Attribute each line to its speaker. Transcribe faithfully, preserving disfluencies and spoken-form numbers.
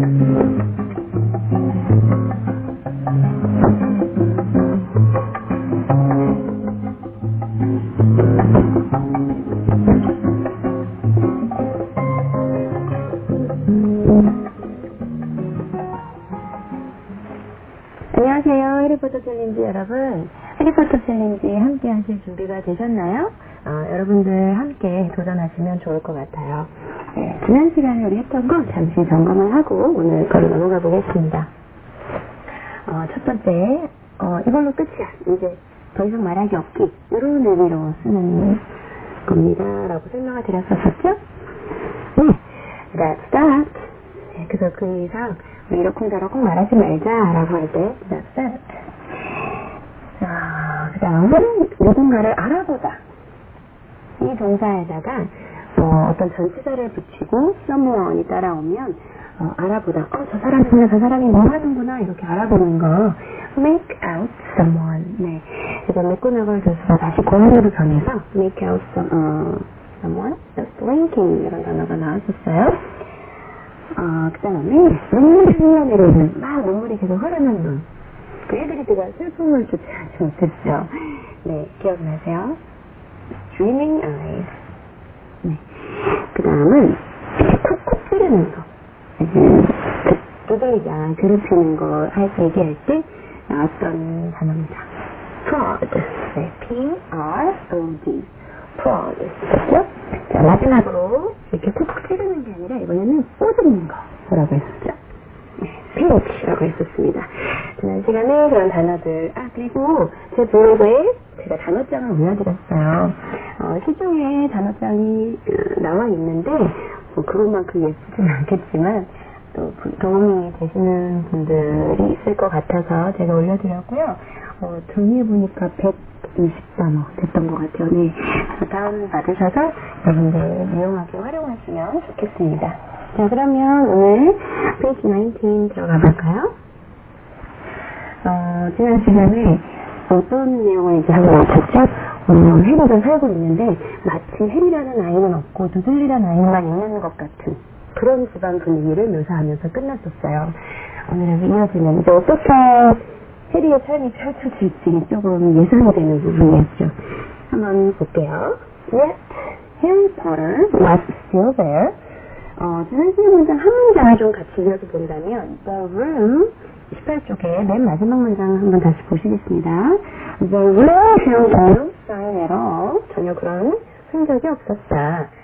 Speaker 1: 안녕하세요. 해리포터 챌린지 여러분. 해리포터 챌린지 함께 하실 준비가 되셨나요? 어, 여러분들 함께 도전하시면 좋을 것 같아요. 네, 지난 시간에 우리 했던 거 잠시 점검을 하고 오늘 거로 넘어가 보겠습니다. 어, 첫 번째, 어, 이걸로 끝이야. 이제 더 이상 말하기 없기. 이런 의미로 쓰는 겁니다. 라고 설명을 드렸었죠? 네, that's that. 네, 그래서 그 이상 이러쿵저러쿵 말하지 말자라고 할 때 that's that. 자, 그 다음은 누군가를 알아보다. 이 동사에다가 어, 어떤 전치사를 붙이고 someone이 따라오면 어, 알아보다. 어, 저 사람이구나, 저 사람이 뭐 하는구나 이렇게 알아보는 거. make out someone. 네, 이거 맥고나걸 교수가 다시 고난으로 전해서 make out some, 어, someone. blinking 이런 단어가 나왔었어요. 어, 그 다음에 눈물이 흘러내리는 막 눈물이 계속 흐르는 눈. 그 해그리드가 슬픔을 주체하지 못했죠. 네, 기억나세요? Dreaming eyes. 네. 그 다음은 쿡쿡 찌르는 거. 그 두들기가 괴롭히는 거 할 때 얘기할 때 나왔던 단어입니다. prod. 네, P-R-O-D. prod. 그렇죠? 자, 마지막으로 이렇게 쿡쿡 찌르는 게 아니라 이번에는 꼬집는 거라고 했었죠. pinch라고 했었습니다. 지난 시간에 그런 단어들. 아, 그리고 제 블로그에 제가 단어장을 올려드렸어요. 어, 시중에 단어장이 어, 나와 있는데 뭐 그것만큼 예쁘진 않겠지만 또 도움이 되시는 분들이 있을 것 같아서 제가 올려드렸고요. 어, 정리해보니까 백이십 단어 됐던 것 같아요. 네. 다운 받으셔서 여러분들 유용하게 활용하시면 좋겠습니다. 자, 그러면 오늘 페이지 십구 들어가 볼까요? 어, 지난 시간에 어떤 내용을 이제 하고 나왔었죠? 어, 해리가 살고 있는데 마치 해리라는 아이는 없고 두들리라는 아이만 있는 것 같은 그런 집안 분위기를 묘사하면서 끝났었어요. 오늘은 이어지는 이제 어떻게 해리의 삶이 펼쳐질지 조금 예상이 되는 부분이었죠. 한번 볼게요. Yet Harry Potter was still there. 어, 지난 시간 문장 한 문장을 좀 같이 읽어서 본다면 The room 십팔 쪽에 맨 마지막 문장 한번 다시 보시겠습니다. The room showed no sign at all. 전혀 그런 흔적이 없었다.